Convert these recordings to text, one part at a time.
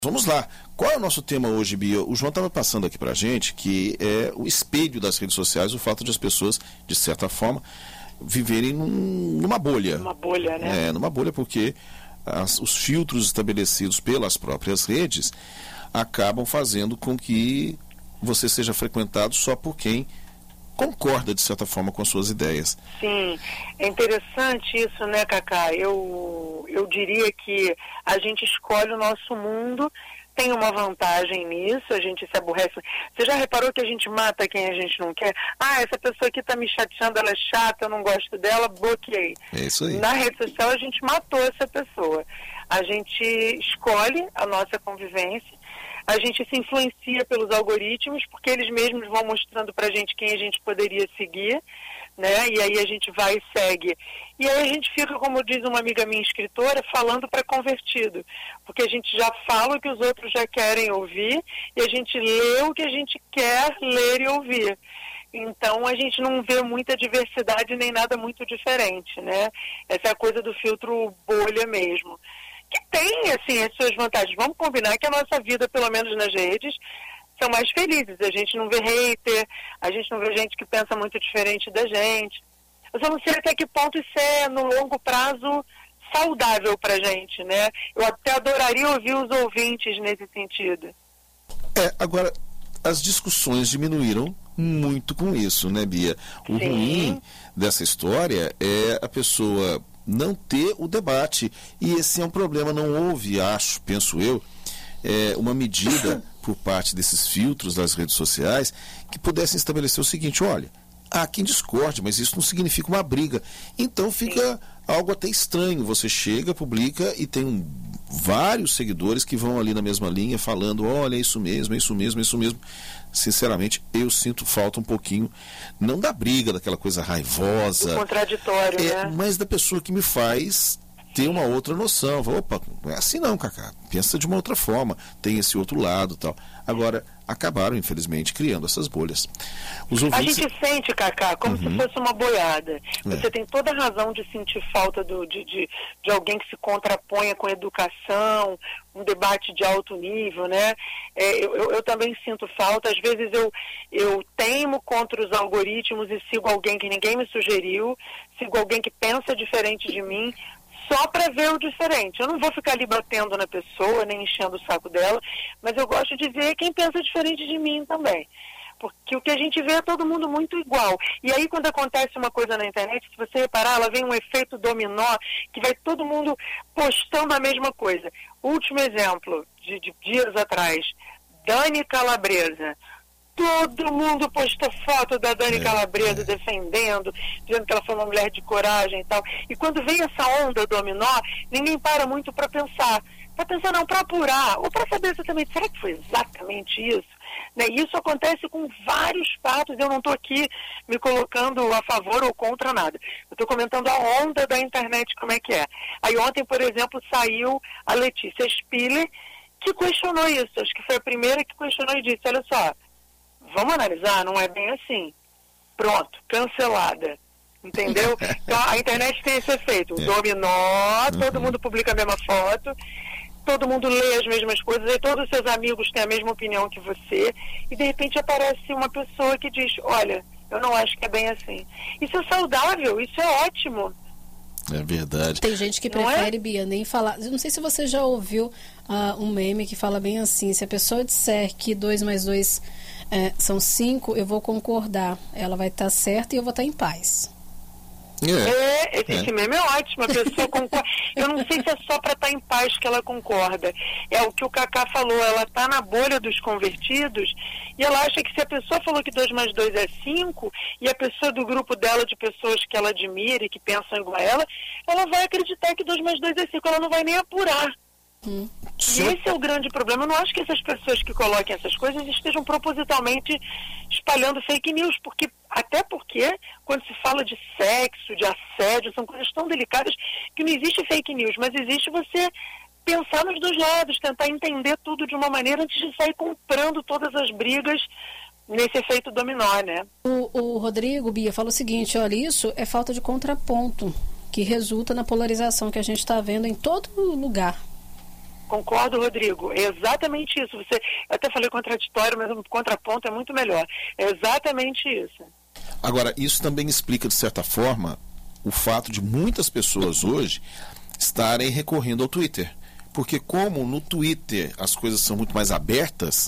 Vamos lá. Qual é o nosso tema hoje, Bia? O João estava passando aqui pra gente que é o espelho das redes sociais, o fato de as pessoas, de certa forma, viverem numa bolha. Uma bolha, né? Numa bolha, porque os filtros estabelecidos pelas próprias redes acabam fazendo com que você seja frequentado só por quem concorda, de certa forma, com as suas ideias. Sim, é interessante isso, né, Cacá? Eu diria que a gente escolhe o nosso mundo, tem uma vantagem nisso, a gente se aborrece. Você já reparou que a gente mata quem a gente não quer? Ah, essa pessoa aqui está me chateando, ela é chata, eu não gosto dela, bloqueei. É isso aí. Na rede social a gente matou essa pessoa. A gente escolhe a nossa convivência, a gente se influencia pelos algoritmos, porque eles mesmos vão mostrando pra gente quem a gente poderia seguir, né? E aí a gente vai e segue. E aí a gente fica, como diz uma amiga minha escritora, falando para convertido, porque a gente já fala o que os outros já querem ouvir e a gente lê o que a gente quer ler e ouvir. Então a gente não vê muita diversidade nem nada muito diferente, né? Essa é a coisa do filtro bolha mesmo. Que tem, assim, as suas vantagens. Vamos combinar que a nossa vida, pelo menos nas redes, são mais felizes. A gente não vê hater, a gente não vê gente que pensa muito diferente da gente. Eu só não sei até que ponto isso é, no longo prazo, saudável pra gente, né? Eu até adoraria ouvir os ouvintes nesse sentido. Agora, as discussões diminuíram muito com isso, né, Bia? O Sim. ruim dessa história é a pessoa não ter o debate, e esse é um problema. Não houve, penso eu, uma medida por parte desses filtros das redes sociais que pudessem estabelecer o seguinte: olha, há quem discorde, mas isso não significa uma briga. Então fica algo até estranho. Você chega, publica e tem vários seguidores que vão ali na mesma linha falando: olha, é isso mesmo, é isso mesmo, é isso mesmo. Sinceramente, eu sinto falta um pouquinho, não da briga, daquela coisa raivosa, o contraditório, né? mas da pessoa que me faz ter uma outra noção. Opa, não é assim não, Cacá, pensa de uma outra forma, tem esse outro lado e tal. Agora, acabaram, infelizmente, criando essas bolhas. Os ouvintes... A gente sente, Cacá, como se fosse uma boiada. Você tem toda a razão de sentir falta de alguém que se contraponha com a educação, um debate de alto nível, né? Eu também sinto falta. Às vezes eu teimo contra os algoritmos e sigo alguém que ninguém me sugeriu, sigo alguém que pensa diferente de mim, só para ver o diferente. Eu não vou ficar ali batendo na pessoa, nem enchendo o saco dela, mas eu gosto de ver quem pensa diferente de mim também. Porque o que a gente vê é todo mundo muito igual. E aí, quando acontece uma coisa na internet, se você reparar, ela vem um efeito dominó, que vai todo mundo postando a mesma coisa. Último exemplo, de dias atrás, Dani Calabresa. Todo mundo postou foto da Dani Calabresa defendendo, dizendo que ela foi uma mulher de coragem e tal. E quando vem essa onda dominó, ninguém para muito para pensar. Para pensar não, para apurar, ou para saber exatamente, será que foi exatamente isso? Né? Isso acontece com vários fatos. Eu não estou aqui me colocando a favor ou contra nada. Eu estou comentando a onda da internet, como é que é. Aí ontem, por exemplo, saiu a Letícia Spiller, que questionou isso. Acho que foi a primeira que questionou e disse: olha só, vamos analisar, não é bem assim. Pronto, cancelada. Entendeu? Então a internet tem esse efeito. Dominó, todo mundo publica a mesma foto, todo mundo lê as mesmas coisas, e todos os seus amigos têm a mesma opinião que você, e de repente aparece uma pessoa que diz: olha, eu não acho que é bem assim. Isso é saudável, isso é ótimo. É verdade. Tem gente que prefere, Bia, nem falar. Eu não sei se você já ouviu um meme que fala bem assim: se a pessoa disser que 2 mais 2 são 5, eu vou concordar. Ela vai estar certa e eu vou estar em paz. Esse meme é ótimo, a pessoa concorda. Eu não sei se é só para estar em paz que ela concorda. É o que o Cacá falou, ela está na bolha dos convertidos e ela acha que se a pessoa falou que 2 mais 2 é 5 e a pessoa do grupo dela, de pessoas que ela admira e que pensam igual a ela vai acreditar que 2 mais 2 é 5, ela não vai nem apurar. E esse é o grande problema. Eu não acho que essas pessoas que coloquem essas coisas estejam propositalmente espalhando fake news, até porque quando se fala de sexo, de assédio, são coisas tão delicadas que não existe fake news, mas existe você pensar nos dois lados, tentar entender tudo de uma maneira antes de sair comprando todas as brigas nesse efeito dominó, né? O Rodrigo, Bia, fala o seguinte: olha, isso é falta de contraponto, que resulta na polarização que a gente está vendo em todo lugar. Concordo, Rodrigo. É exatamente isso. Eu até falei contraditório, mas o contraponto é muito melhor. É exatamente isso. Agora, isso também explica, de certa forma, o fato de muitas pessoas hoje estarem recorrendo ao Twitter. Porque como no Twitter as coisas são muito mais abertas,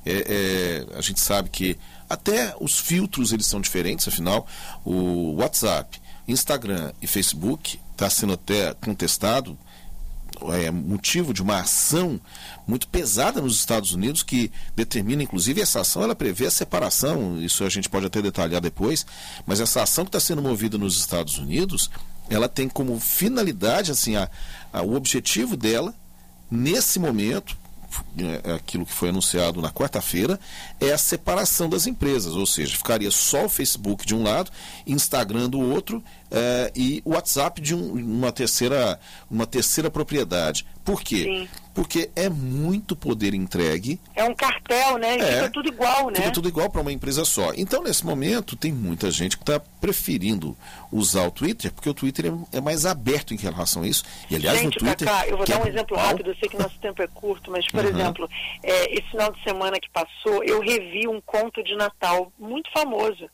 a gente sabe que até os filtros eles são diferentes, afinal, o WhatsApp, Instagram e Facebook está sendo até contestado, motivo de uma ação muito pesada nos Estados Unidos que determina, inclusive, essa ação ela prevê a separação, isso a gente pode até detalhar depois, mas essa ação que está sendo movida nos Estados Unidos, ela tem como finalidade, assim, o objetivo dela, nesse momento, aquilo que foi anunciado na quarta-feira, é a separação das empresas, ou seja, ficaria só o Facebook de um lado, Instagram do outro, e o WhatsApp de uma terceira propriedade. Por quê? Sim. Porque é muito poder entregue. É um cartel, né? Fica tudo igual, né? Fica tudo igual para uma empresa só. Então, nesse momento, tem muita gente que está preferindo usar o Twitter, porque o Twitter é mais aberto em relação a isso. E, aliás, gente, no Twitter... Cacá, eu vou dar um exemplo rápido, eu sei que nosso tempo é curto, mas, por exemplo, esse final de semana que passou, eu revi um conto de Natal muito famoso,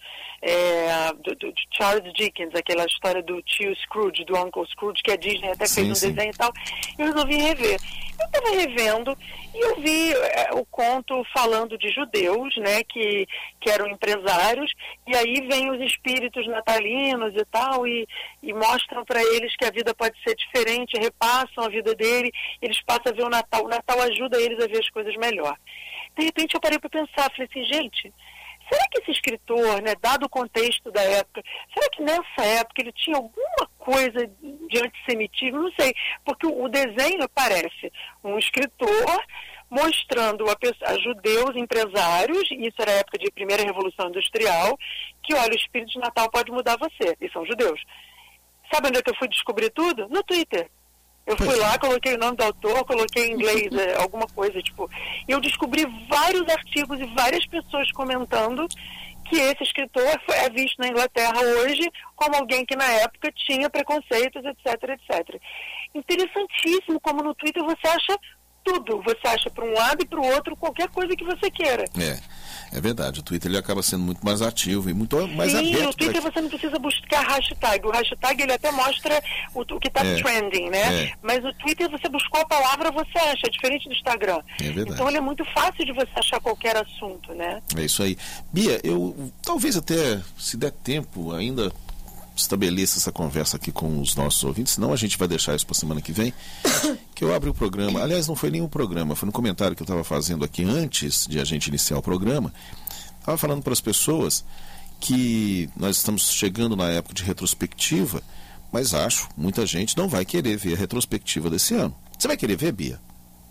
de Charles Dickens, aquela história do tio Scrooge, do Uncle Scrooge, que a Disney até fez um desenho e tal. Eu resolvi rever. Eu estava revendo e eu vi o conto falando de judeus, né, que eram empresários, e aí vem os espíritos natalinos e tal, e mostram para eles que a vida pode ser diferente, repassam a vida dele, eles passam a ver o Natal ajuda eles a ver as coisas melhor. De repente eu parei para pensar, falei assim, gente, será que esse escritor, né, dado o contexto da época, será que nessa época ele tinha alguma coisa de antissemitismo? Não sei, porque o desenho parece um escritor mostrando a judeus empresários, e isso era a época de primeira revolução industrial, que olha, o espírito de Natal pode mudar você, e são judeus. Sabe onde é que eu fui descobrir tudo? No Twitter. Eu fui lá, coloquei o nome do autor, coloquei em inglês alguma coisa, tipo, e eu descobri vários artigos e várias pessoas comentando que esse escritor é visto na Inglaterra hoje como alguém que na época tinha preconceitos, etc, etc. Interessantíssimo como no Twitter você acha tudo, você acha para um lado e para o outro qualquer coisa que você queira. É verdade, o Twitter ele acaba sendo muito mais ativo e muito mais aberto. Sim, no Twitter você não precisa buscar hashtag, o hashtag ele até mostra o que está trending, né? Mas o Twitter você buscou a palavra, você acha, é diferente do Instagram. É verdade. Então ele é muito fácil de você achar qualquer assunto, né? É isso aí. Bia, eu talvez até, se der tempo, ainda estabeleça essa conversa aqui com os nossos ouvintes, senão a gente vai deixar isso para a semana que vem, que eu abri o programa, aliás não foi nenhum programa, foi no comentário que eu estava fazendo aqui antes de a gente iniciar o programa, estava falando para as pessoas que nós estamos chegando na época de retrospectiva, mas acho, muita gente não vai querer ver a retrospectiva desse ano. Você vai querer ver, Bia?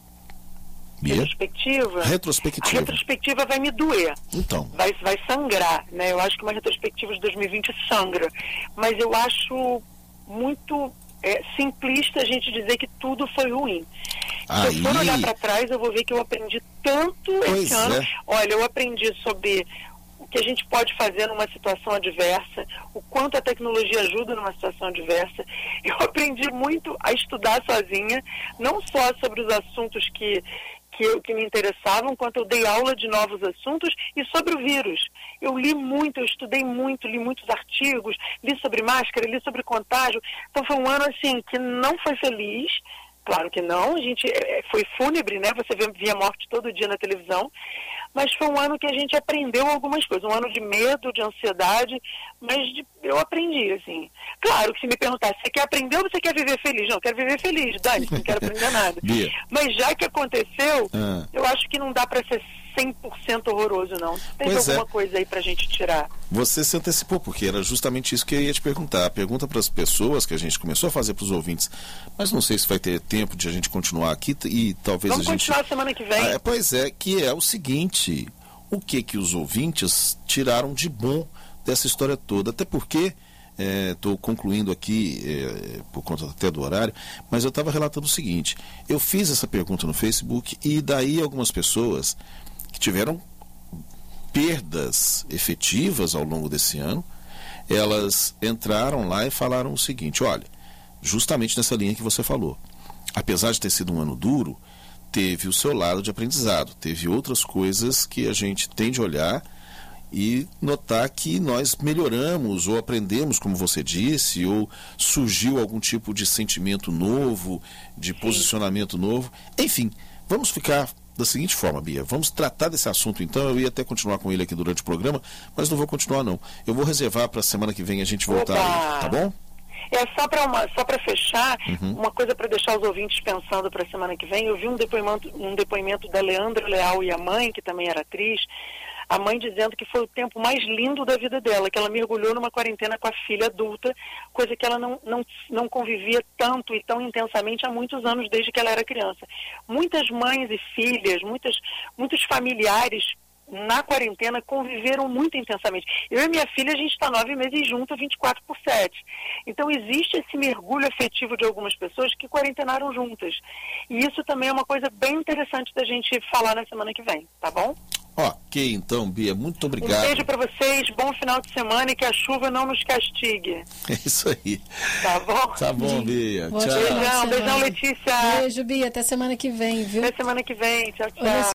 Retrospectiva? Retrospectiva. A retrospectiva vai me doer. Então. Vai sangrar, né? Eu acho que uma retrospectiva de 2020 sangra. Mas eu acho muito simplista a gente dizer que tudo foi ruim. Se eu for olhar para trás, eu vou ver que eu aprendi tanto esse ano. Olha, eu aprendi sobre o que a gente pode fazer numa situação adversa, o quanto a tecnologia ajuda numa situação adversa. Eu aprendi muito a estudar sozinha, não só sobre os assuntos que me interessavam, quanto eu dei aula de novos assuntos e sobre o vírus. Eu li muito, eu estudei muito, li muitos artigos, li sobre máscara, li sobre contágio. Então foi um ano assim que não foi feliz, claro que não, a gente foi fúnebre, né? Você via morte todo dia na televisão, mas foi um ano que a gente aprendeu algumas coisas, um ano de medo, de ansiedade, mas eu aprendi, assim. Claro que se me perguntar, você quer aprender ou você quer viver feliz? Não, eu quero viver feliz, Dani, não quero aprender nada. Mas já que aconteceu, eu acho que não dá para ser 100% horroroso, não. Tem alguma coisa aí pra gente tirar. Você se antecipou, porque era justamente isso que eu ia te perguntar. Pergunta para as pessoas que a gente começou a fazer para os ouvintes, mas não sei se vai ter tempo de a gente continuar aqui e talvez Vamos continuar semana que vem. Pois é, que é o seguinte, o que os ouvintes tiraram de bom dessa história toda, até porque estou concluindo aqui por conta até do horário, mas eu estava relatando o seguinte, eu fiz essa pergunta no Facebook e daí algumas pessoas que tiveram perdas efetivas ao longo desse ano, elas entraram lá e falaram o seguinte, olha, justamente nessa linha que você falou, apesar de ter sido um ano duro, teve o seu lado de aprendizado, teve outras coisas que a gente tem de olhar e notar que nós melhoramos ou aprendemos, como você disse, ou surgiu algum tipo de sentimento novo, de posicionamento novo. Enfim, vamos ficar da seguinte forma, Bia, vamos tratar desse assunto então. Eu ia até continuar com ele aqui durante o programa, mas não vou continuar não. Eu vou reservar para a semana que vem a gente voltar aí, tá bom? É só para fechar, uma coisa para deixar os ouvintes pensando para a semana que vem. Eu vi um depoimento da Leandra Leal e a mãe, que também era atriz, a mãe dizendo que foi o tempo mais lindo da vida dela, que ela mergulhou numa quarentena com a filha adulta, coisa que ela não convivia tanto e tão intensamente há muitos anos, desde que ela era criança. Muitas mães e filhas, muitos familiares na quarentena conviveram muito intensamente. Eu e minha filha, a gente está 9 meses junto, 24/7. Então existe esse mergulho afetivo de algumas pessoas que quarentenaram juntas. E isso também é uma coisa bem interessante da gente falar na semana que vem, tá bom? Ok, então, Bia, muito obrigado. Um beijo para vocês, bom final de semana e que a chuva não nos castigue. É isso aí. Tá bom? Tá bom, Bia. Tchau. Beijão, Letícia. Beijo, Bia, até semana que vem, viu? Até semana que vem, tchau, tchau.